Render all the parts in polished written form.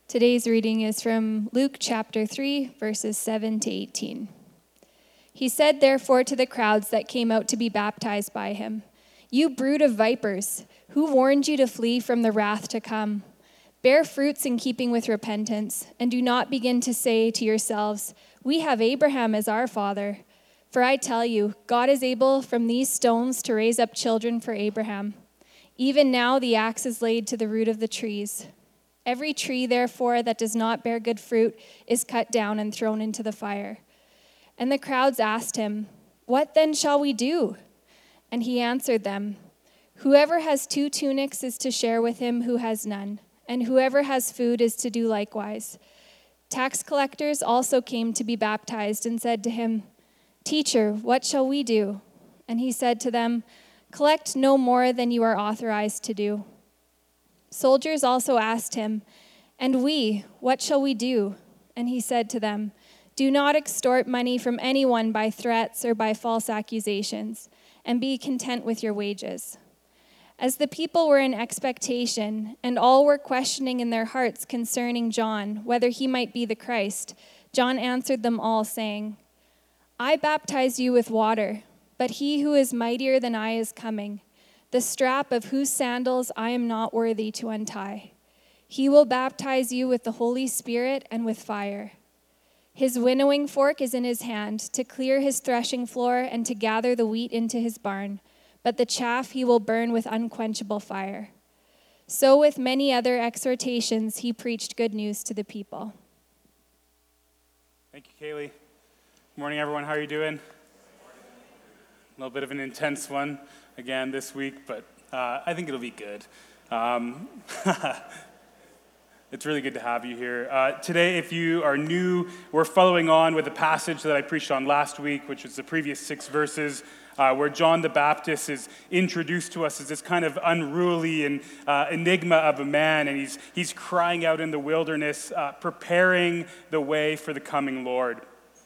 Today's reading is from Luke chapter 3, verses 7 to 18. He said, therefore, to the crowds that came out to be baptized by him, "You brood of vipers, who warned you to flee from the wrath to come? Bear fruits in keeping with repentance, and do not begin to say to yourselves, 'We have Abraham as our father.' For I tell you, God is able from these stones to raise up children for Abraham. Even now the axe is laid to the root of the trees. Every tree, therefore, that does not bear good fruit is cut down and thrown into the fire." And the crowds asked him, "What then shall we do?" And he answered them, "Whoever has 2 tunics is to share with him who has none, and whoever has food is to do likewise." Tax collectors also came to be baptized and said to him, "Teacher, what shall we do?" And he said to them, "Collect no more than you are authorized to do." Soldiers also asked him, "And we, what shall we do?" And he said to them, "Do not extort money from anyone by threats or by false accusations, and be content with your wages." As the people were in expectation, and all were questioning in their hearts concerning John, whether he might be the Christ, John answered them all, saying, "I baptize you with water, but he who is mightier than I is coming, the strap of whose sandals I am not worthy to untie. He will baptize you with the Holy Spirit and with fire. His winnowing fork is in his hand to clear his threshing floor and to gather the wheat into his barn, but the chaff he will burn with unquenchable fire." So with many other exhortations, he preached good news to the people. Thank you, Kaylee. Good morning, everyone. How are you doing? A little bit of an intense one again this week, but I think it'll be good. It's really good to have you here. Today, if you are new, we're following on with a passage that I preached on last week, which was the previous 6 verses, where John the Baptist is introduced to us as this kind of unruly and enigma of a man, and he's crying out in the wilderness, preparing the way for the coming Lord.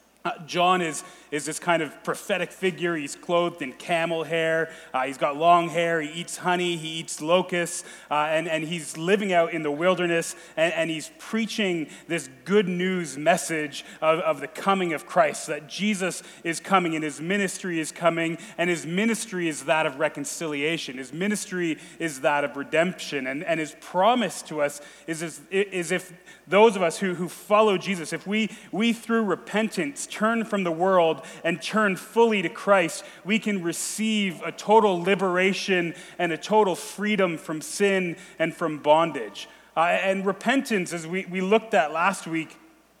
John is this kind of prophetic figure. He's clothed in camel hair. He's got long hair. He eats honey. He eats locusts. And he's living out in the wilderness. And he's preaching this good news message of the coming of Christ, that Jesus is coming and his ministry is coming. And his ministry is that of reconciliation. His ministry is that of redemption. And his promise to us is if those of us who follow Jesus, if we through repentance turn from the world and turn fully to Christ, we can receive a total liberation and a total freedom from sin and from bondage. And repentance, as we looked at last week,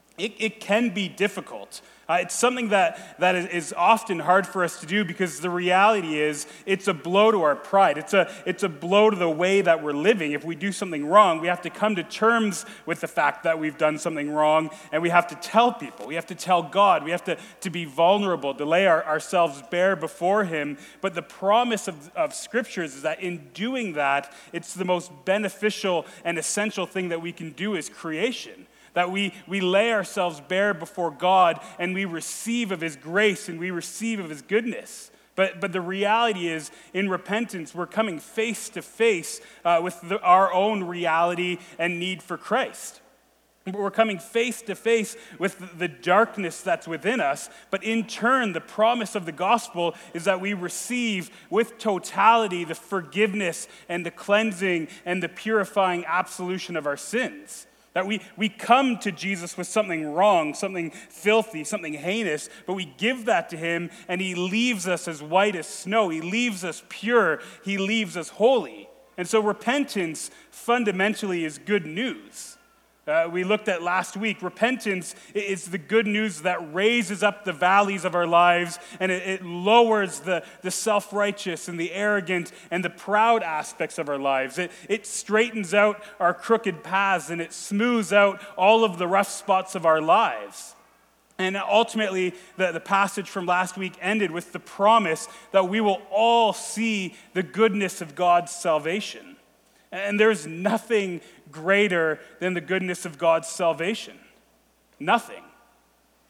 it can be difficult. It's something that is often hard for us to do, because the reality is it's a blow to our pride. It's a blow to the way that we're living. If we do something wrong, we have to come to terms with the fact that we've done something wrong, and we have to tell people. We have to tell God. We have to be vulnerable, to lay ourselves bare before him. But the promise of Scriptures is that in doing that, it's the most beneficial and essential thing that we can do as creation. That we lay ourselves bare before God, and we receive of his grace and we receive of his goodness. But the reality is, in repentance, we're coming face to face with our own reality and need for Christ. We're coming face to face with the darkness that's within us. But in turn, the promise of the gospel is that we receive with totality the forgiveness and the cleansing and the purifying absolution of our sins. That we come to Jesus with something wrong, something filthy, something heinous, but we give that to him, and he leaves us as white as snow. He leaves us pure. He leaves us holy. And so repentance fundamentally is good news. We looked at last week, repentance is the good news that raises up the valleys of our lives, and it lowers the self-righteous and the arrogant and the proud aspects of our lives. It straightens out our crooked paths, and it smooths out all of the rough spots of our lives. And ultimately, the passage from last week ended with the promise that we will all see the goodness of God's salvation. And there's nothing greater than the goodness of God's salvation. Nothing.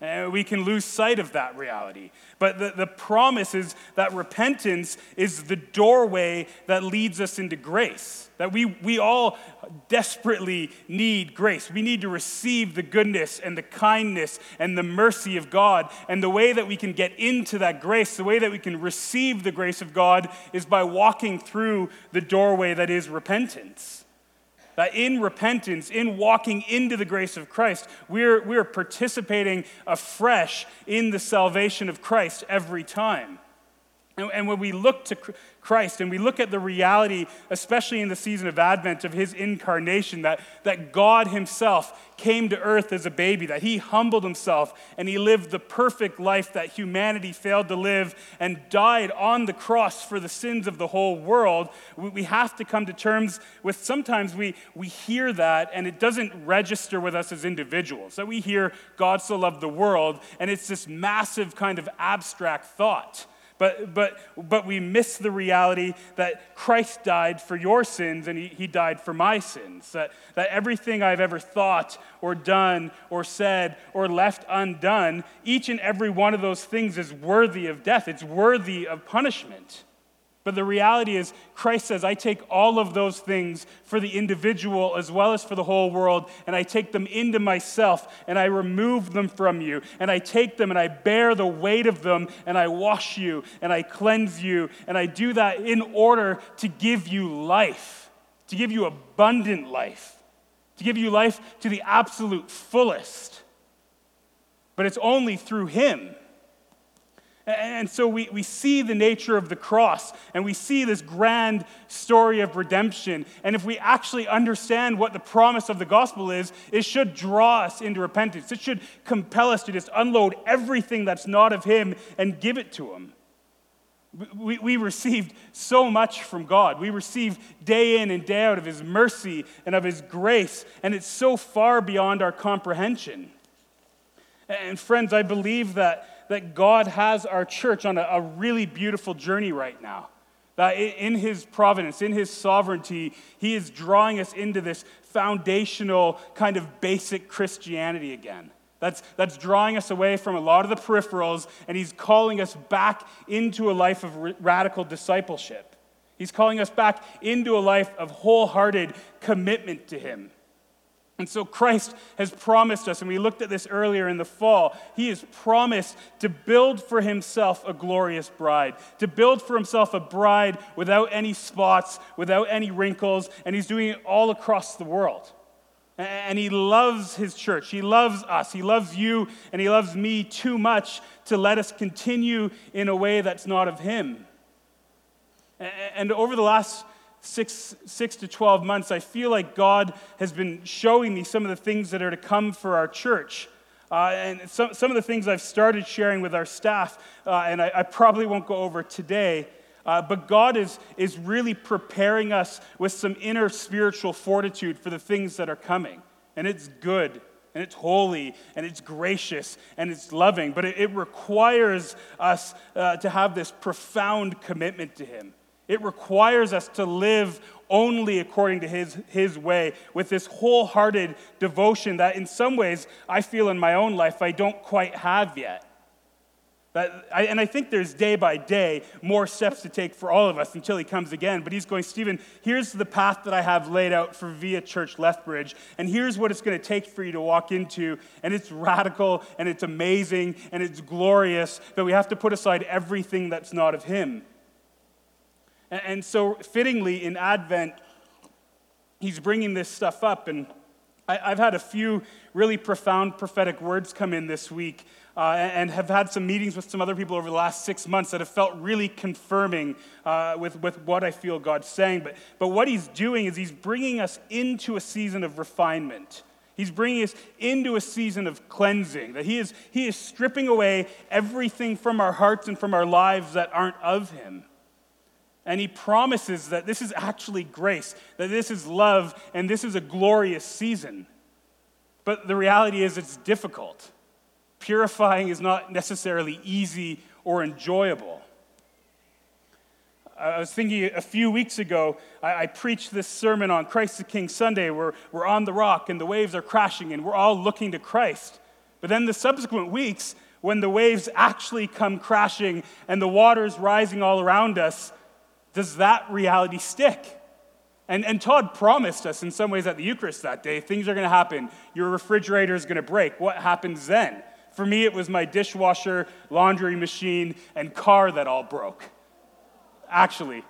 We can lose sight of that reality. But the promise is that repentance is the doorway that leads us into grace. That we all desperately need grace. We need to receive the goodness and the kindness and the mercy of God. And the way that we can get into that grace, the way that we can receive the grace of God, is by walking through the doorway that is repentance. That in repentance, in walking into the grace of Christ, we're participating afresh in the salvation of Christ every time. And when we look to Christ and we look at the reality, especially in the season of Advent, of his incarnation, that God himself came to earth as a baby, that he humbled himself and he lived the perfect life that humanity failed to live and died on the cross for the sins of the whole world, we have to come to terms with sometimes we hear that and it doesn't register with us as individuals. That we hear God so loved the world and it's this massive kind of abstract thought. But we miss the reality that Christ died for your sins and he died for my sins. That everything I've ever thought or done or said or left undone, each and every one of those things is worthy of death. It's worthy of punishment. But the reality is, Christ says, I take all of those things for the individual as well as for the whole world, and I take them into myself, and I remove them from you, and I take them and I bear the weight of them, and I wash you, and I cleanse you, and I do that in order to give you life, to give you abundant life, to give you life to the absolute fullest. But it's only through him. And so we see the nature of the cross, and we see this grand story of redemption. And if we actually understand what the promise of the gospel is, it should draw us into repentance. It should compel us to just unload everything that's not of him and give it to him. We received so much from God. We receive day in and day out of his mercy and of his grace, and it's so far beyond our comprehension. And friends, I believe that God has our church on a really beautiful journey right now. That in his providence, in his sovereignty, he is drawing us into this foundational kind of basic Christianity again. That's drawing us away from a lot of the peripherals, and he's calling us back into a life of radical discipleship. He's calling us back into a life of wholehearted commitment to him. And so Christ has promised us, and we looked at this earlier in the fall, he has promised to build for himself a glorious bride, to build for himself a bride without any spots, without any wrinkles, and he's doing it all across the world. And he loves his church, he loves us, he loves you, and he loves me too much to let us continue in a way that's not of him. And over the last 6 to 12 months, I feel like God has been showing me some of the things that are to come for our church. And some of the things I've started sharing with our staff, and I probably won't go over today, but God is really preparing us with some inner spiritual fortitude for the things that are coming. And it's good, and it's holy, and it's gracious, and it's loving, but it requires us to have this profound commitment to him. It requires us to live only according to his way, with this wholehearted devotion that in some ways I feel in my own life I don't quite have yet. And I think there's day by day more steps to take for all of us until he comes again. But he's going, Stephen, here's the path that I have laid out for Via Church Lethbridge, and here's what it's going to take for you to walk into, and it's radical, and it's amazing, and it's glorious, but we have to put aside everything that's not of him. And so fittingly in Advent, he's bringing this stuff up. And I've had a few really profound prophetic words come in this week and have had some meetings with some other people over the last 6 months that have felt really confirming with what I feel God's saying. But what he's doing is he's bringing us into a season of refinement. He's bringing us into a season of cleansing, that he is stripping away everything from our hearts and from our lives that aren't of him. And he promises that this is actually grace, that this is love, and this is a glorious season. But the reality is it's difficult. Purifying is not necessarily easy or enjoyable. I was thinking a few weeks ago, I preached this sermon on Christ the King Sunday, where we're on the rock and the waves are crashing and we're all looking to Christ. But then the subsequent weeks, when the waves actually come crashing and the water's rising all around us, does that reality stick? And Todd promised us in some ways at the Eucharist that day, things are going to happen. Your refrigerator is going to break. What happens then? For me, it was my dishwasher, laundry machine, and car that all broke, actually.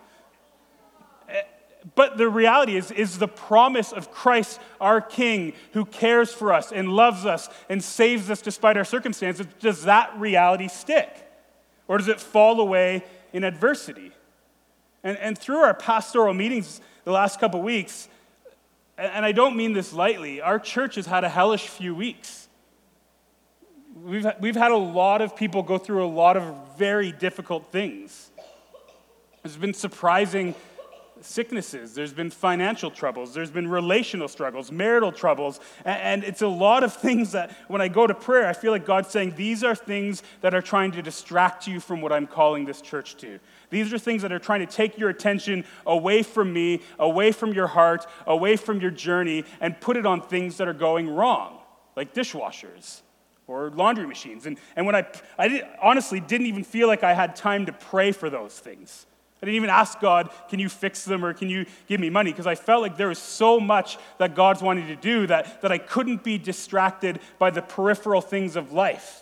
But the reality is the promise of Christ, our King, who cares for us and loves us and saves us despite our circumstances. Does that reality stick? Or does it fall away in adversity? And through our pastoral meetings the last couple weeks, and I don't mean this lightly, our church has had a hellish few weeks. We've had a lot of people go through a lot of very difficult things. There's been surprising sicknesses, there's been financial troubles, there's been relational struggles, marital troubles, and it's a lot of things that when I go to prayer, I feel like God's saying, these are things that are trying to distract you from what I'm calling this church to. These are things that are trying to take your attention away from me, away from your heart, away from your journey, and put it on things that are going wrong, like dishwashers or laundry machines. And when honestly didn't even feel like I had time to pray for those things. I didn't even ask God, can you fix them or can you give me money? Because I felt like there was so much that God's wanting to do that I couldn't be distracted by the peripheral things of life.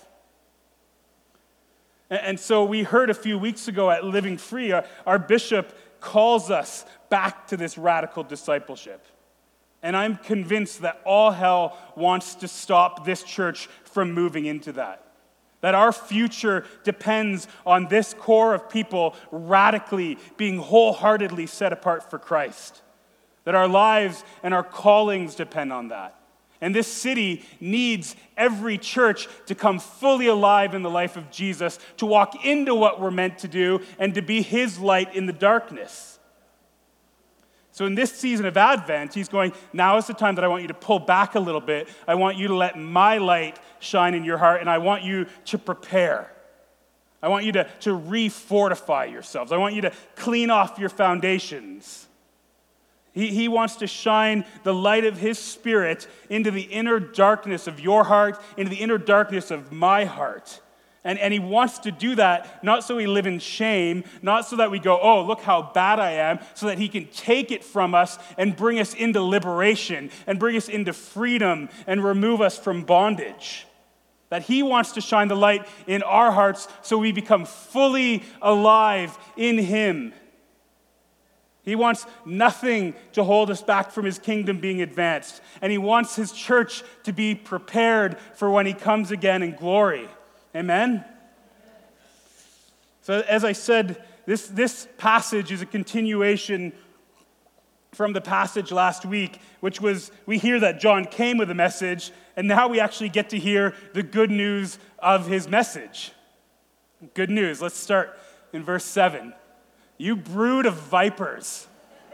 And so we heard a few weeks ago at Living Free, our bishop calls us back to this radical discipleship. And I'm convinced that all hell wants to stop this church from moving into that. That our future depends on this core of people radically being wholeheartedly set apart for Christ. That our lives and our callings depend on that. And this city needs every church to come fully alive in the life of Jesus, to walk into what we're meant to do, and to be his light in the darkness. So in this season of Advent, he's going, now is the time that I want you to pull back a little bit. I want you to let my light shine in your heart, and I want you to prepare. I want you to re-fortify yourselves. I want you to clean off your foundations. He wants to shine the light of his Spirit into the inner darkness of your heart, into the inner darkness of my heart. And he wants to do that not so we live in shame, not so that we go, oh, look how bad I am, so that he can take it from us and bring us into liberation and bring us into freedom and remove us from bondage. That he wants to shine the light in our hearts so we become fully alive in him. He wants nothing to hold us back from his kingdom being advanced. And he wants his church to be prepared for when he comes again in glory. Amen? So as I said, this passage is a continuation from the passage last week, which was, we hear that John came with a message, and now we actually get to hear the good news of his message. Good news. Let's start in verse 7. You brood of vipers.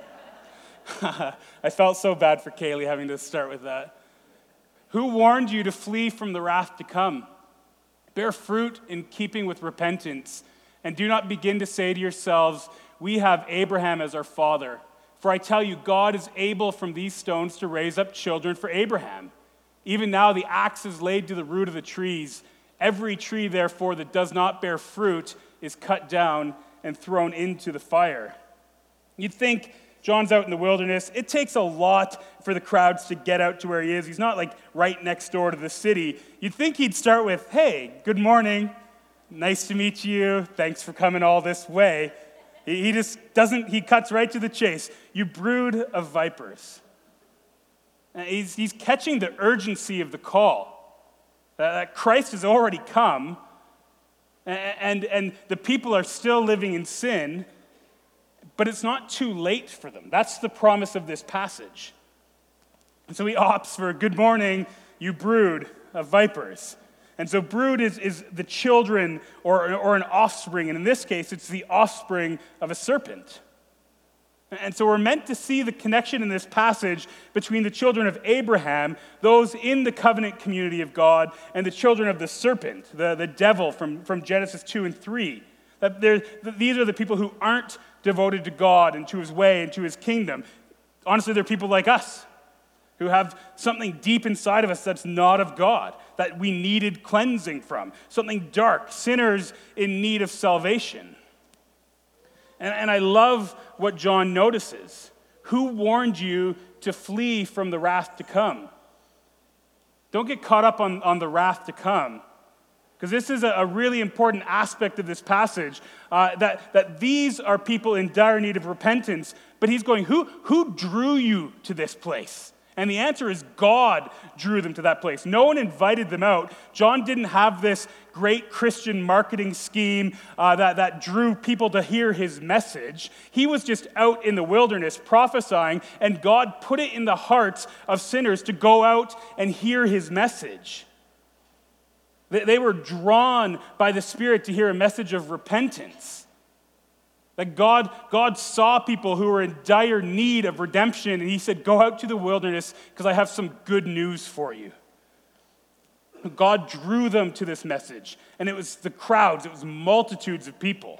I felt so bad for Kaylee having to start with that. Who warned you to flee from the wrath to come? Bear fruit in keeping with repentance, and do not begin to say to yourselves, we have Abraham as our father. For I tell you, God is able from these stones to raise up children for Abraham. Even now the axe is laid to the root of the trees. Every tree, therefore, that does not bear fruit is cut down and thrown into the fire. You'd think John's out in the wilderness. It takes a lot for the crowds to get out to where he is. He's not like right next door to the city. You'd think he'd start with, hey, good morning. Nice to meet you. Thanks for coming all this way. He just doesn't, he cuts right to the chase. You brood of vipers. And he's catching the urgency of the call. That Christ has already come, and the people are still living in sin, but it's not too late for them. That's the promise of this passage. And so he opts for, good morning, you brood of vipers. And so brood is the children or an offspring, and in this case, it's the offspring of a serpent. And so we're meant to see the connection in this passage between the children of Abraham, those in the covenant community of God, and the children of the serpent, the devil from Genesis 2 and 3. These are the people who aren't devoted to God and to his way and to his kingdom. Honestly, they're people like us. who have something deep inside of us that's not of God, that we needed cleansing from, something dark, sinners in need of salvation. And I love what John notices. Who warned you to flee from the wrath to come? Don't get caught up on the wrath to come. Because this is a really important aspect of this passage, that these are people in dire need of repentance. But he's going, who drew you to this place? And the answer is God drew them to that place. No one invited them out. John didn't have this great Christian marketing scheme that drew people to hear his message. He was just out in the wilderness prophesying, and God put it in the hearts of sinners to go out and hear his message. They were drawn by the Spirit to hear a message of repentance. That God saw people who were in dire need of redemption, and he said, go out to the wilderness because I have some good news for you. God drew them to this message, and it was the crowds, it was multitudes of people.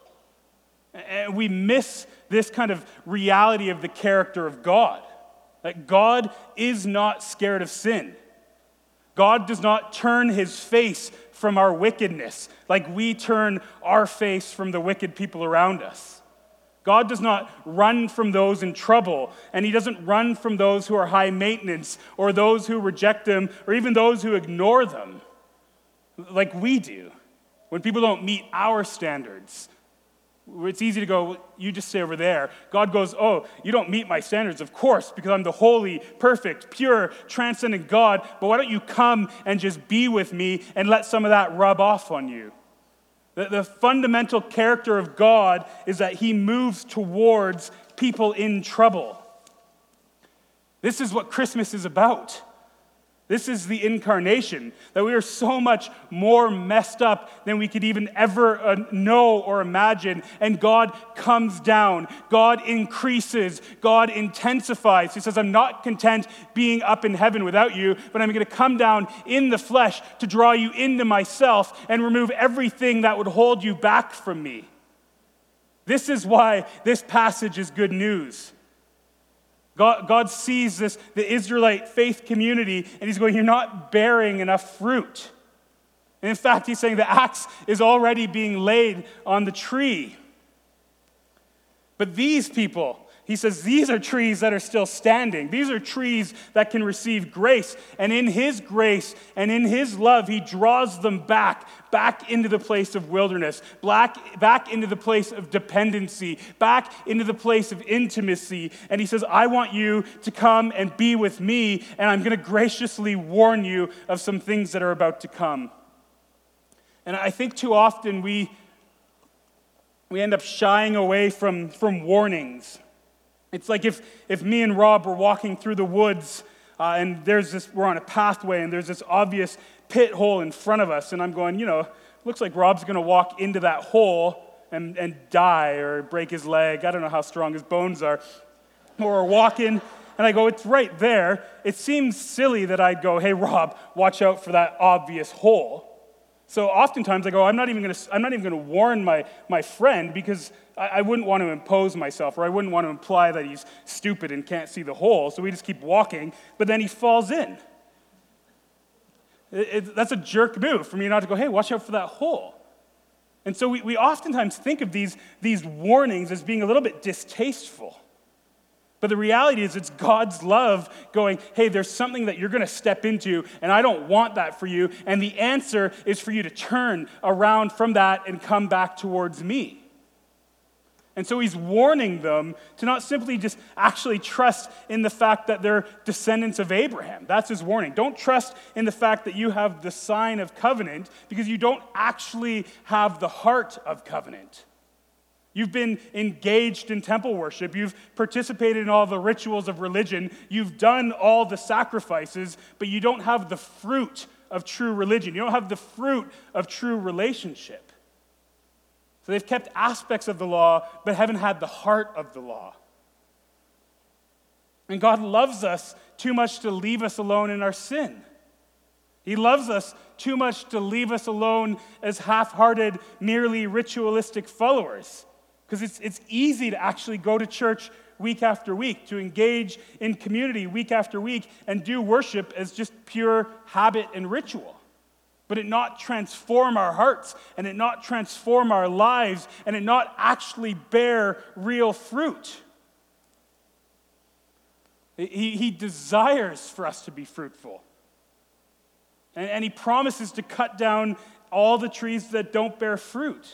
And we miss this kind of reality of the character of God. That God is not scared of sin. God does not turn his face from our wickedness like we turn our face from the wicked people around us. God does not run from those in trouble, and he doesn't run from those who are high maintenance or those who reject him or even those who ignore them like we do. When people don't meet our standards, it's easy to go, you just stay over there. God goes, oh, you don't meet my standards, of course, because I'm the holy, perfect, pure, transcendent God, but why don't you come and just be with me and let some of that rub off on you? The fundamental character of God is that he moves towards people in trouble. This is what Christmas is about. This is the incarnation, that we are so much more messed up than we could even ever know or imagine. And God comes down, God increases, God intensifies. He says, I'm not content being up in heaven without you, but I'm going to come down in the flesh to draw you into myself and remove everything that would hold you back from me. This is why this passage is good news. God sees the Israelite faith community, and he's going, you're not bearing enough fruit. And in fact, he's saying the axe is already being laid on the tree. But these people, he says, these are trees that are still standing. These are trees that can receive grace. And in his grace and in his love, he draws them back into the place of wilderness, back into the place of dependency, back into the place of intimacy. And he says, I want you to come and be with me, and I'm going to graciously warn you of some things that are about to come. And I think too often we end up shying away from warnings. It's like if me and Rob were walking through the woods and we're on a pathway and there's this obvious pit hole in front of us, and I'm going, looks like Rob's going to walk into that hole and die or break his leg. I don't know how strong his bones are. Or walk in, and I go, it's right there. It seems silly that I'd go, hey, Rob, watch out for that obvious hole. So oftentimes I go, I'm not even going to warn my friend because I wouldn't want to impose myself, or I wouldn't want to imply that he's stupid and can't see the hole. So we just keep walking, but then he falls in. That's a jerk move for me not to go, hey, watch out for that hole. And so we oftentimes think of these warnings as being a little bit distasteful. But the reality is it's God's love going, hey, there's something that you're going to step into, and I don't want that for you. And the answer is for you to turn around from that and come back towards me. And so he's warning them to not simply just actually trust in the fact that they're descendants of Abraham. That's his warning. Don't trust in the fact that you have the sign of covenant, because you don't actually have the heart of covenant. You've been engaged in temple worship. You've participated in all the rituals of religion. You've done all the sacrifices, but you don't have the fruit of true religion. You don't have the fruit of true relationship. So they've kept aspects of the law, but haven't had the heart of the law. And God loves us too much to leave us alone in our sin. He loves us too much to leave us alone as half-hearted, merely ritualistic followers. Because it's easy to actually go to church week after week, to engage in community week after week, and do worship as just pure habit and ritual. But it not transform our hearts, and it not transform our lives, and it not actually bear real fruit. He desires for us to be fruitful. And he promises to cut down all the trees that don't bear fruit.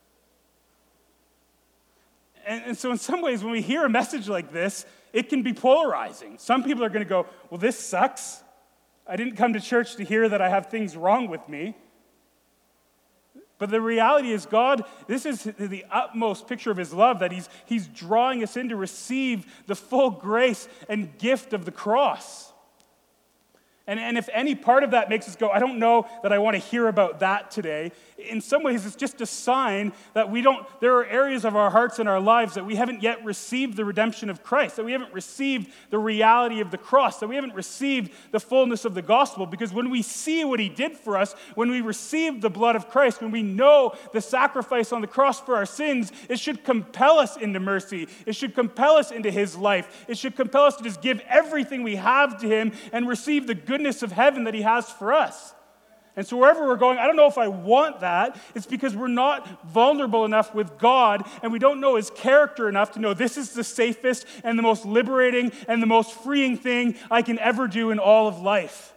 And so in some ways, when we hear a message like this, it can be polarizing. Some people are going to go, well, this sucks. I didn't come to church to hear that I have things wrong with me. But the reality is God, this is the utmost picture of his love, that he's drawing us in to receive the full grace and gift of the cross. And if any part of that makes us go, I don't know that I want to hear about that today, in some ways it's just a sign that there are areas of our hearts and our lives that we haven't yet received the redemption of Christ, that we haven't received the reality of the cross, that we haven't received the fullness of the gospel. Because when we see what he did for us, when we receive the blood of Christ, when we know the sacrifice on the cross for our sins, it should compel us into mercy. It should compel us into his life. It should compel us to just give everything we have to him and receive the goodness of heaven that he has for us. And so wherever we're going, I don't know if I want that. It's because we're not vulnerable enough with God, and we don't know his character enough to know this is the safest and the most liberating and the most freeing thing I can ever do in all of life.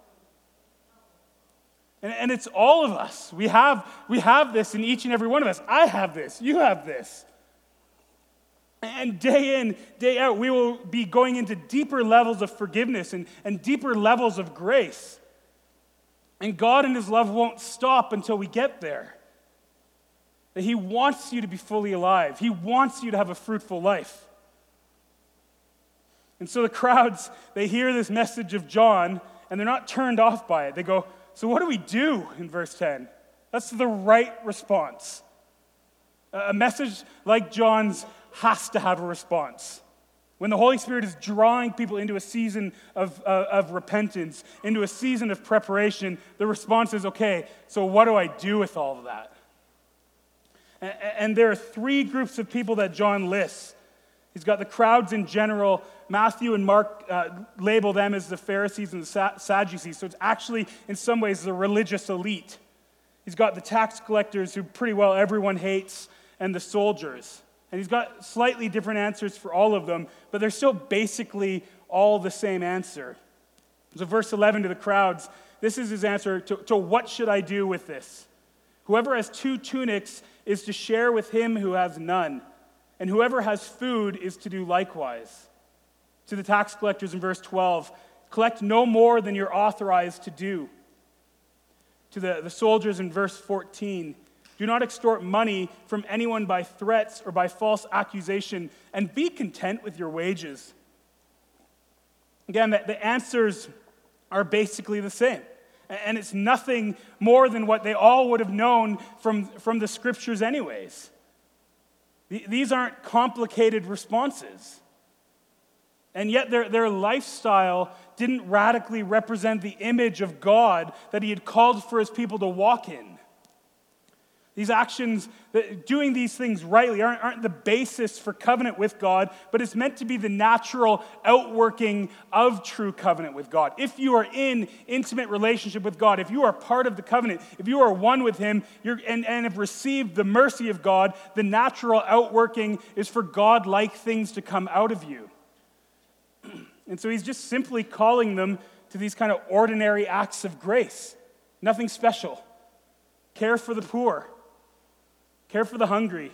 And it's all of us. We have this in each and every one of us. I have this. You have this. And day in, day out, we will be going into deeper levels of forgiveness and deeper levels of grace. And God in his love won't stop until we get there. That he wants you to be fully alive. He wants you to have a fruitful life. And so the crowds, they hear this message of John, and they're not turned off by it. They go, so what do we do in verse 10? That's the right response. A message like John's has to have a response. When the Holy Spirit is drawing people into a season of repentance, into a season of preparation, the response is, okay, so what do I do with all of that? And there are three groups of people that John lists. He's got the crowds in general. Matthew and Mark label them as the Pharisees and the Sadducees. So it's actually, in some ways, the religious elite. He's got the tax collectors, who pretty well everyone hates, and the soldiers. And he's got slightly different answers for all of them, but they're still basically all the same answer. So verse 11 to the crowds, this is his answer to what should I do with this? Whoever has 2 tunics is to share with him who has none, and whoever has food is to do likewise. To the tax collectors in verse 12, collect no more than you're authorized to do. To the soldiers in verse 14, do not extort money from anyone by threats or by false accusation, and be content with your wages. Again, the answers are basically the same. And it's nothing more than what they all would have known from the scriptures anyways. These aren't complicated responses. And yet their lifestyle didn't radically represent the image of God that he had called for his people to walk in. These actions, doing these things rightly, aren't the basis for covenant with God, but it's meant to be the natural outworking of true covenant with God. If you are in intimate relationship with God, if you are part of the covenant, if you are one with him, and have received the mercy of God, the natural outworking is for God-like things to come out of you. And so he's just simply calling them to these kind of ordinary acts of grace. Nothing special. Care for the poor. Care for the hungry.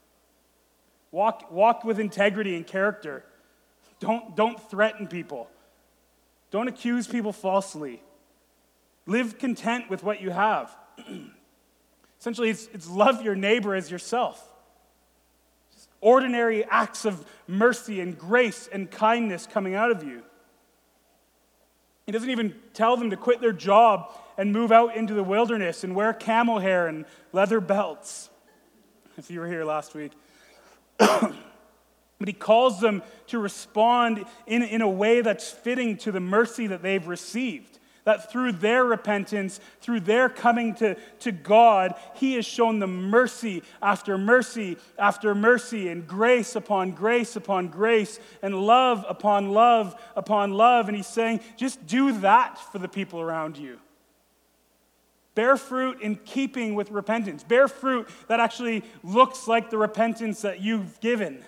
Walk with integrity and character. Don't threaten people. Don't accuse people falsely. Live content with what you have. Essentially, it's love your neighbor as yourself. Just ordinary acts of mercy and grace and kindness coming out of you. He doesn't even tell them to quit their job and move out into the wilderness and wear camel hair and leather belts, if you were here last week. But he calls them to respond in a way that's fitting to the mercy that they've received. That through their repentance, through their coming to God, he has shown them mercy after mercy after mercy, and grace upon grace upon grace, and love upon love upon love. And he's saying, just do that for the people around you. Bear fruit in keeping with repentance. Bear fruit that actually looks like the repentance that you've given.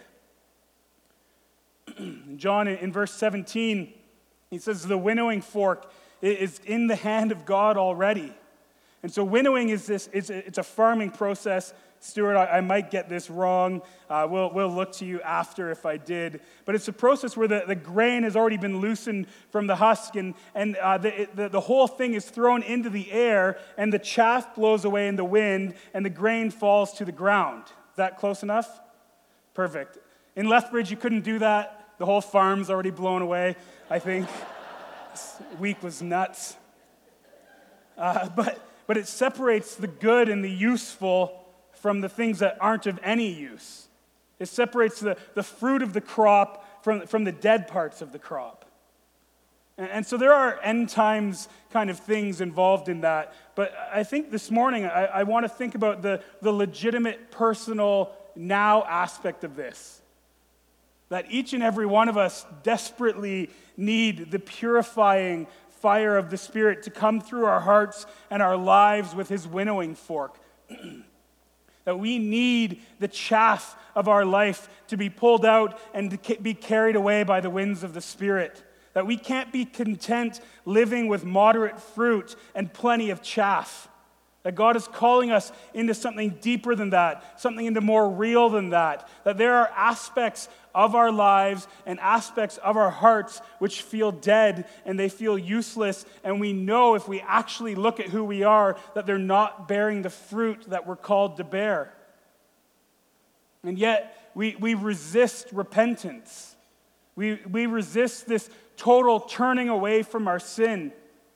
John, in verse 17, he says, the winnowing fork is in the hand of God already. And so winnowing it's a farming process. Stuart, I might get this wrong. We'll look to you after if I did. But it's a process where the grain has already been loosened from the husk, and the whole thing is thrown into the air, and the chaff blows away in the wind, and the grain falls to the ground. Is that close enough? Perfect. In Lethbridge, you couldn't do that. The whole farm's already blown away, I think. This week was nuts. But it separates the good and the useful from the things that aren't of any use. It separates the fruit of the crop from the dead parts of the crop. And so there are end times kind of things involved in that. But I think this morning I want to think about the legitimate personal now aspect of this. That each and every one of us desperately need the purifying fire of the Spirit to come through our hearts and our lives with his winnowing fork. That we need the chaff of our life to be pulled out and to be carried away by the winds of the Spirit. That we can't be content living with moderate fruit and plenty of chaff. That God is calling us into something deeper than that, something into more real than that. That there are aspects of our lives and aspects of our hearts which feel dead and they feel useless, and we know if we actually look at who we are that they're not bearing the fruit that we're called to bear. And yet we resist repentance. We resist this total turning away from our sin.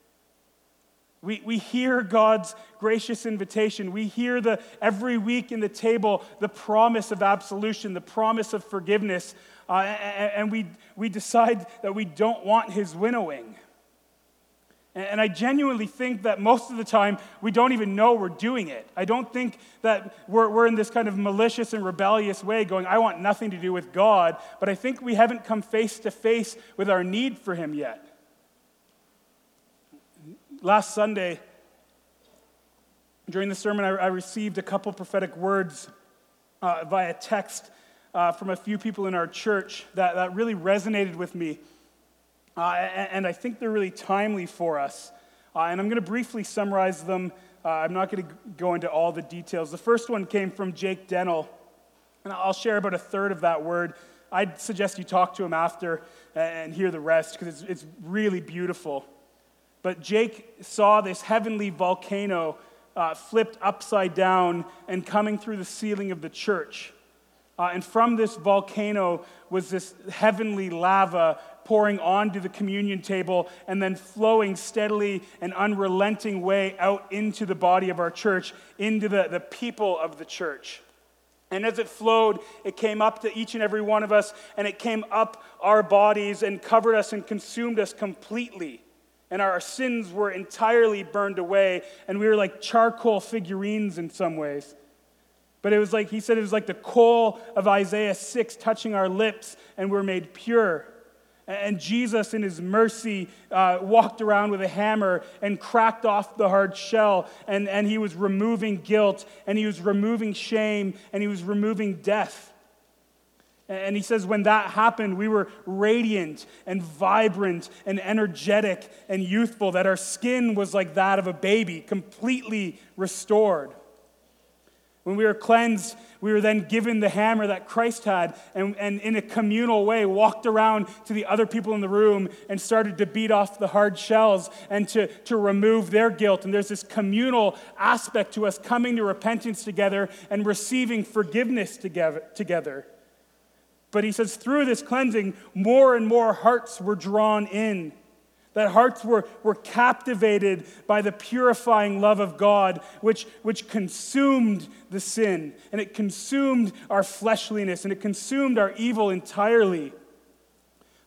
We hear God's gracious invitation. We hear every week in the table the promise of absolution, the promise of forgiveness, and we decide that we don't want his winnowing. And I genuinely think that most of the time we don't even know we're doing it. I don't think that we're in this kind of malicious and rebellious way going, I want nothing to do with God, but I think we haven't come face to face with our need for him yet. Last Sunday, during the sermon, I received a couple prophetic words via text from a few people in our church that really resonated with me. And I think they're really timely for us. And I'm going to briefly summarize them. I'm not going to go into all the details. The first one came from Jake Dennell, and I'll share about a third of that word. I'd suggest you talk to him after and hear the rest, because it's really beautiful. But Jake saw this heavenly volcano flipped upside down and coming through the ceiling of the church. And from this volcano was this heavenly lava pouring onto the communion table and then flowing steadily and unrelenting way out into the body of our church, into the people of the church. And as it flowed, it came up to each and every one of us, and it came up our bodies and covered us and consumed us completely. And our sins were entirely burned away, and we were like charcoal figurines in some ways. But it was like, he said, it was like the coal of Isaiah 6 touching our lips, and we're made pure. And Jesus, in his mercy, walked around with a hammer and cracked off the hard shell, and he was removing guilt, and he was removing shame, and he was removing death. And he says when that happened, we were radiant and vibrant and energetic and youthful, that our skin was like that of a baby, completely restored. When we were cleansed, we were then given the hammer that Christ had, and in a communal way walked around to the other people in the room and started to beat off the hard shells and to remove their guilt. And there's this communal aspect to us coming to repentance together and receiving forgiveness together. But he says through this cleansing, more and more hearts were drawn in. That hearts were captivated by the purifying love of God, which consumed the sin, and it consumed our fleshliness, and it consumed our evil entirely.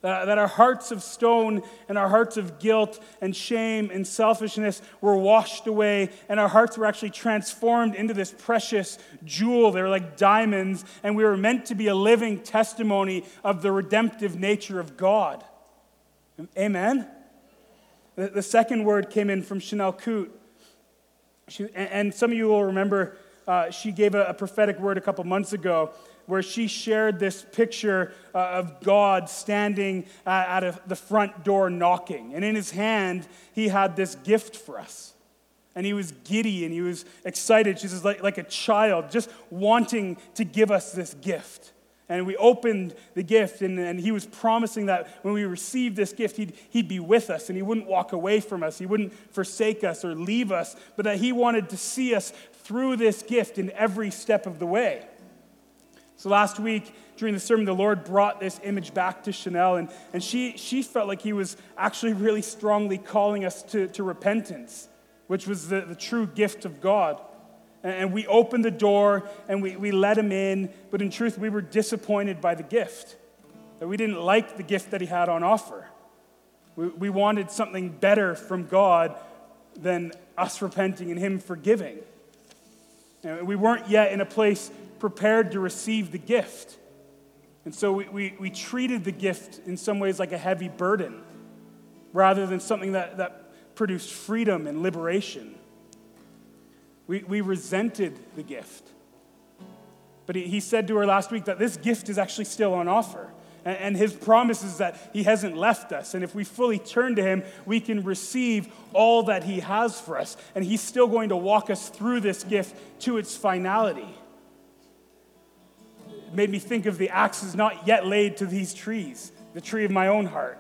That our hearts of stone and our hearts of guilt and shame and selfishness were washed away, and our hearts were actually transformed into this precious jewel. They were like diamonds, and we were meant to be a living testimony of the redemptive nature of God. Amen? The second word came in from Chanel Coote. And some of you will remember she gave a prophetic word a couple months ago where she shared this picture of God standing at the front door knocking. And in his hand, he had this gift for us. And he was giddy and he was excited. She says, like a child, just wanting to give us this gift. And we opened the gift, and he was promising that when we received this gift, he'd be with us, and he wouldn't walk away from us. He wouldn't forsake us or leave us, but that he wanted to see us through this gift in every step of the way. So last week, during the sermon, the Lord brought this image back to Chanel, and she felt like he was actually really strongly calling us to repentance, which was the true gift of God. And we opened the door, and we let him in, but in truth, we were disappointed by the gift. That we didn't like the gift that he had on offer. We wanted something better from God than us repenting and him forgiving. And we weren't yet in a place prepared to receive the gift. And so we treated the gift in some ways like a heavy burden, rather than something that produced freedom and liberation. We resented the gift. But he said to her last week that this gift is actually still on offer. And his promise is that he hasn't left us. And if we fully turn to him, we can receive all that he has for us. And he's still going to walk us through this gift to its finality. It made me think of the axe is not yet laid to these trees, the tree of my own heart.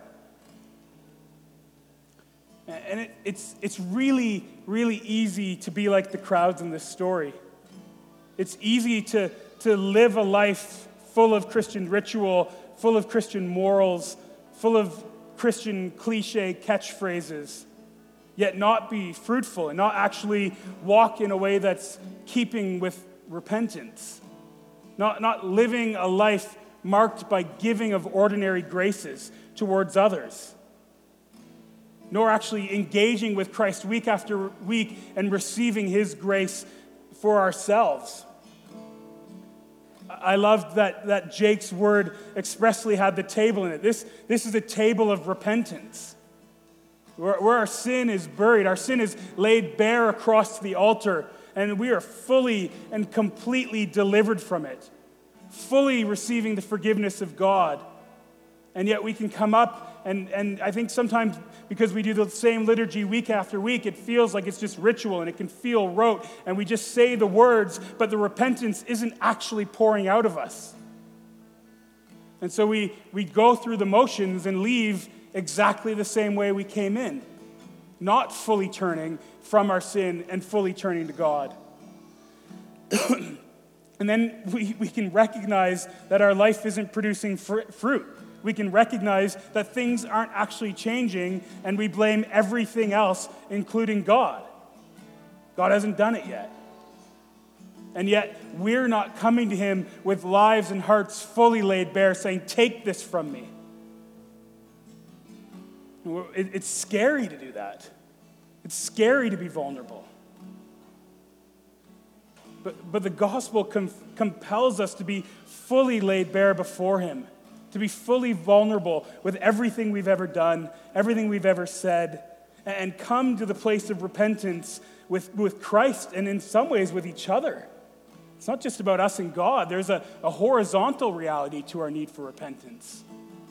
And it's really, really easy to be like the crowds in this story. It's easy to live a life full of Christian ritual, full of Christian morals, full of Christian cliche catchphrases, yet not be fruitful and not actually walk in a way that's keeping with repentance. Not living a life marked by giving of ordinary graces towards others, nor actually engaging with Christ week after week and receiving his grace for ourselves. I loved that Jake's word expressly had the table in it. This is a table of repentance, where our sin is buried. Our sin is laid bare across the altar, and we are fully and completely delivered from it, fully receiving the forgiveness of God. And yet we can come up, and I think sometimes because we do the same liturgy week after week, it feels like it's just ritual, and it can feel rote, and we just say the words, but the repentance isn't actually pouring out of us. And so we go through the motions and leave exactly the same way we came in, not fully turning from our sin and fully turning to God. And then we can recognize that our life isn't producing fruit. We can recognize that things aren't actually changing, and we blame everything else, including God. God hasn't done it yet. And yet, we're not coming to him with lives and hearts fully laid bare, saying, "Take this from me." It's scary to do that. It's scary to be vulnerable. But the gospel compels us to be fully laid bare before him, to be fully vulnerable with everything we've ever done, everything we've ever said, and come to the place of repentance with Christ and in some ways with each other. It's not just about us and God. There's a horizontal reality to our need for repentance.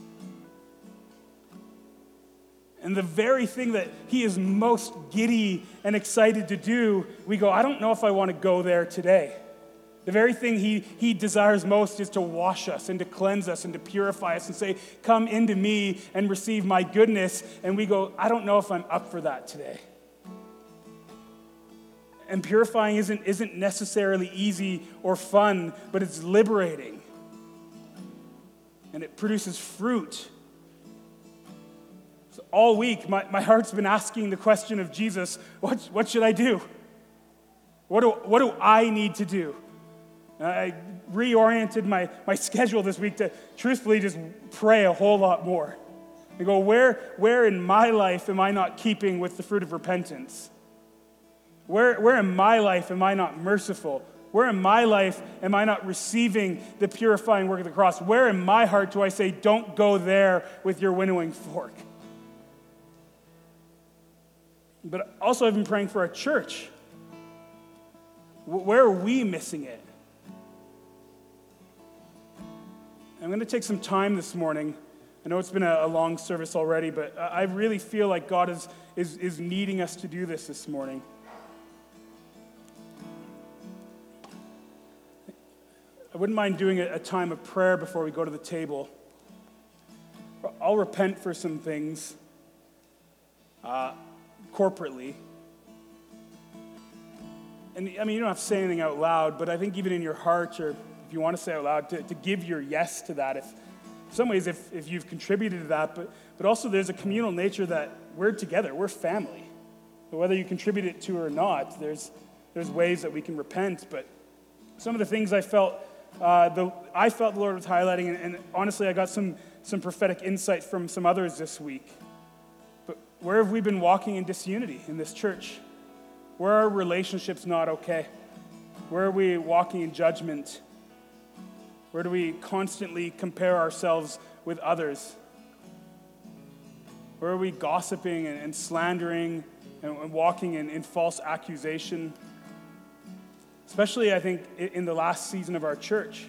And the very thing that he is most giddy and excited to do, we go, I don't know if I want to go there today. The very thing he desires most is to wash us and to cleanse us and to purify us and say, "Come into me and receive my goodness." And we go, I don't know if I'm up for that today. And purifying isn't necessarily easy or fun, but it's liberating. And it produces fruit. So all week, my heart's been asking the question of Jesus, what should I do? What do I need to do? I reoriented my schedule this week to truthfully just pray a whole lot more. and go, where in my life am I not keeping with the fruit of repentance? Where in my life am I not merciful? Where in my life am I not receiving the purifying work of the cross? Where in my heart do I say, don't go there with your winnowing fork? But also I've been praying for our church. Where are we missing it? I'm going to take some time this morning. I know it's been a long service already, but I really feel like God is needing us to do this morning. I wouldn't mind doing a time of prayer before we go to the table. I'll repent for some things corporately. And I mean, you don't have to say anything out loud, but I think even in your heart, or if you want to say out loud, to give your yes to that. If, in some ways, if you've contributed to that, but also there's a communal nature that we're together, we're family. So whether you contribute it to or not, there's ways that we can repent. But some of the things I felt the Lord was highlighting, and honestly, I got some prophetic insight from some others this week. But where have we been walking in disunity in this church? Where are relationships not okay? Where are we walking in judgment? Where do we constantly compare ourselves with others? Where are we gossiping and slandering and walking in false accusation? Especially, I think, in the last season of our church.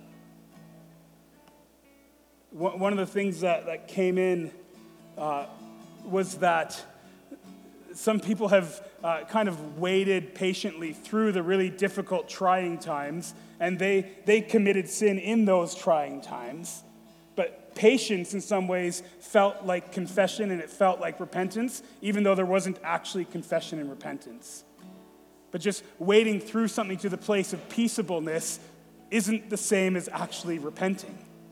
One of the things that came in was that some people have kind of waited patiently through the really difficult, trying times, and they committed sin in those trying times. But patience, in some ways, felt like confession, and it felt like repentance, even though there wasn't actually confession and repentance. But just waiting through something to the place of peaceableness isn't the same as actually repenting.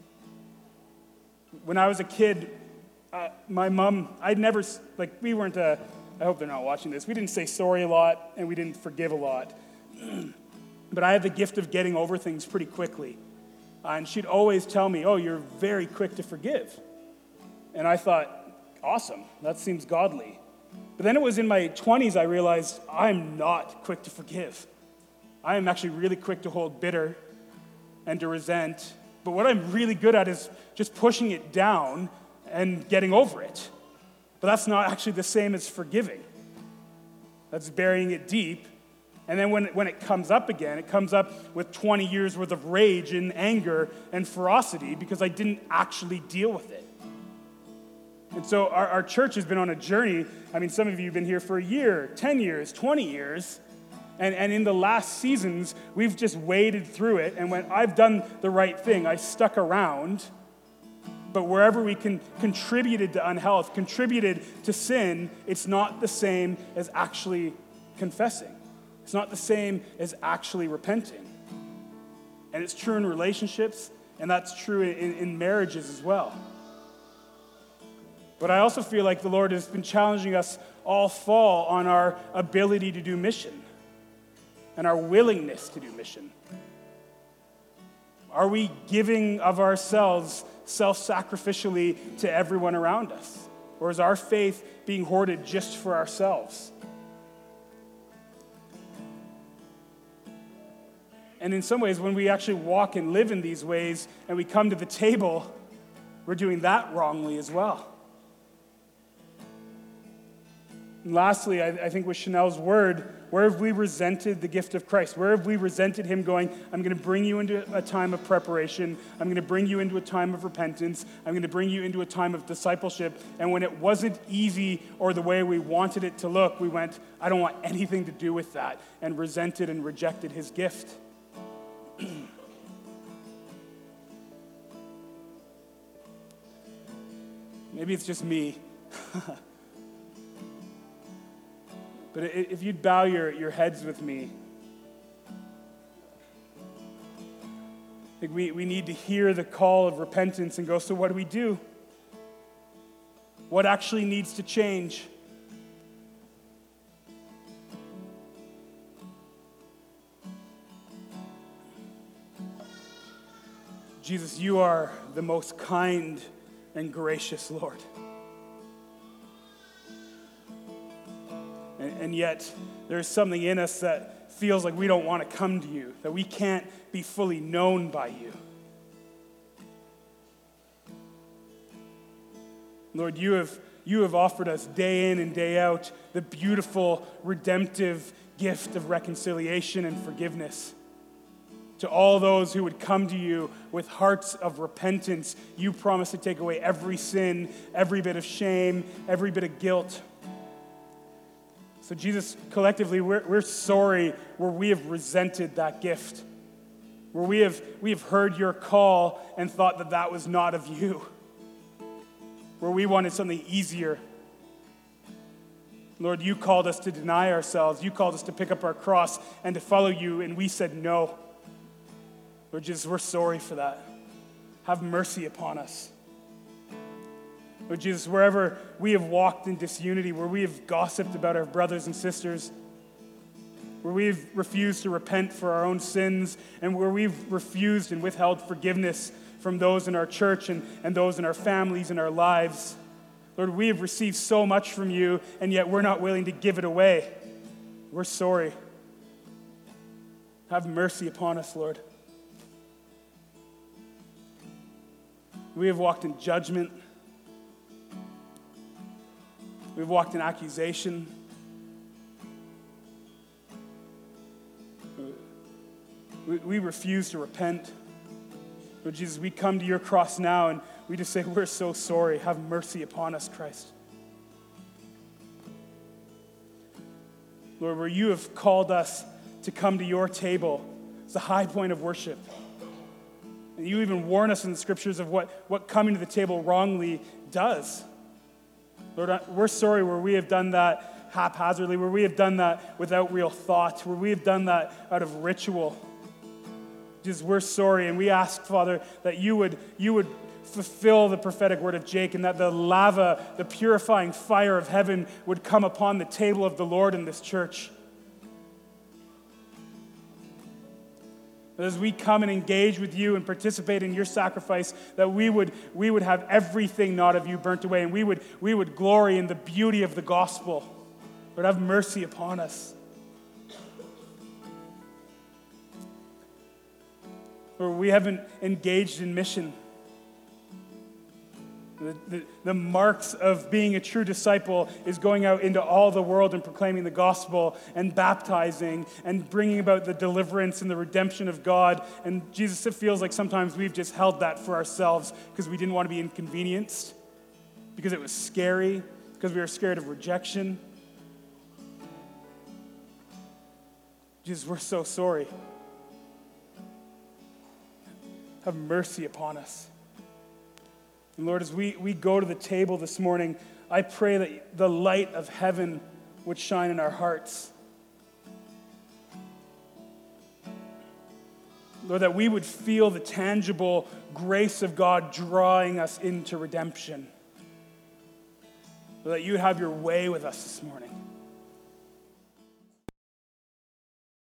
When I was a kid, my mom, we weren't I hope they're not watching this. We didn't say sorry a lot, and we didn't forgive a lot. But I had the gift of getting over things pretty quickly. And she'd always tell me, oh, you're very quick to forgive. And I thought, awesome, that seems godly. But then it was in my 20s I realized I'm not quick to forgive. I am actually really quick to hold bitter and to resent. But what I'm really good at is just pushing it down and getting over it. But that's not actually the same as forgiving. That's burying it deep. And then when it comes up again, it comes up with 20 years worth of rage and anger and ferocity because I didn't actually deal with it. And so our church has been on a journey. I mean, some of you have been here for a year, 10 years, 20 years. And in the last seasons, we've just waded through it and went, I've done the right thing. I stuck around. But wherever we contributed to unhealth, contributed to sin, it's not the same as actually confessing. It's not the same as actually repenting. And it's true in relationships, and that's true in marriages as well. But I also feel like the Lord has been challenging us all fall on our ability to do mission and our willingness to do mission. Are we giving of ourselves self-sacrificially to everyone around us? Or is our faith being hoarded just for ourselves? And in some ways, when we actually walk and live in these ways and we come to the table, we're doing that wrongly as well. And lastly, I think with Chanel's word, where have we resented the gift of Christ? Where have we resented him going, I'm going to bring you into a time of preparation. I'm going to bring you into a time of repentance. I'm going to bring you into a time of discipleship. And when it wasn't easy or the way we wanted it to look, we went, I don't want anything to do with that, and resented and rejected his gift. Maybe it's just me. But if you'd bow your heads with me, I think we need to hear the call of repentance and go, so what do we do? What actually needs to change? Jesus, you are the most kind and gracious Lord. And yet there's something in us that feels like we don't want to come to you, that we can't be fully known by you. Lord, you have offered us day in and day out the beautiful, redemptive gift of reconciliation and forgiveness. To all those who would come to you with hearts of repentance, you promise to take away every sin, every bit of shame, every bit of guilt. So Jesus, collectively, we're sorry where we have resented that gift, where we have heard your call and thought that that was not of you, where we wanted something easier. Lord, you called us to deny ourselves. You called us to pick up our cross and to follow you, and we said no. Lord Jesus, we're sorry for that. Have mercy upon us. Lord Jesus, wherever we have walked in disunity, where we have gossiped about our brothers and sisters, where we've refused to repent for our own sins, and where we've refused and withheld forgiveness from those in our church and those in our families and our lives. Lord, we have received so much from you, and yet we're not willing to give it away. We're sorry. Have mercy upon us, Lord. We have walked in judgment. We've walked in accusation. We refuse to repent. Lord Jesus, we come to your cross now and we just say, we're so sorry. Have mercy upon us, Christ. Lord, where you have called us to come to your table, it's the high point of worship. And you even warn us in the scriptures of what coming to the table wrongly does. Lord, we're sorry where we have done that haphazardly, where we have done that without real thought, where we have done that out of ritual. Jesus, we're sorry, and we ask, Father, that you would fulfill the prophetic word of Jake, and that the lava, the purifying fire of heaven would come upon the table of the Lord in this church. As we come and engage with you and participate in your sacrifice, that we would have everything not of you burnt away, and we would glory in the beauty of the gospel. Lord, have mercy upon us. Lord, we haven't engaged in mission. The marks of being a true disciple is going out into all the world and proclaiming the gospel and baptizing and bringing about the deliverance and the redemption of God. And Jesus, it feels like sometimes we've just held that for ourselves because we didn't want to be inconvenienced, because it was scary, because we were scared of rejection. Jesus, we're so sorry. Have mercy upon us. And Lord, as we go to the table this morning, I pray that the light of heaven would shine in our hearts. Lord, that we would feel the tangible grace of God drawing us into redemption. Lord, that you would have your way with us this morning.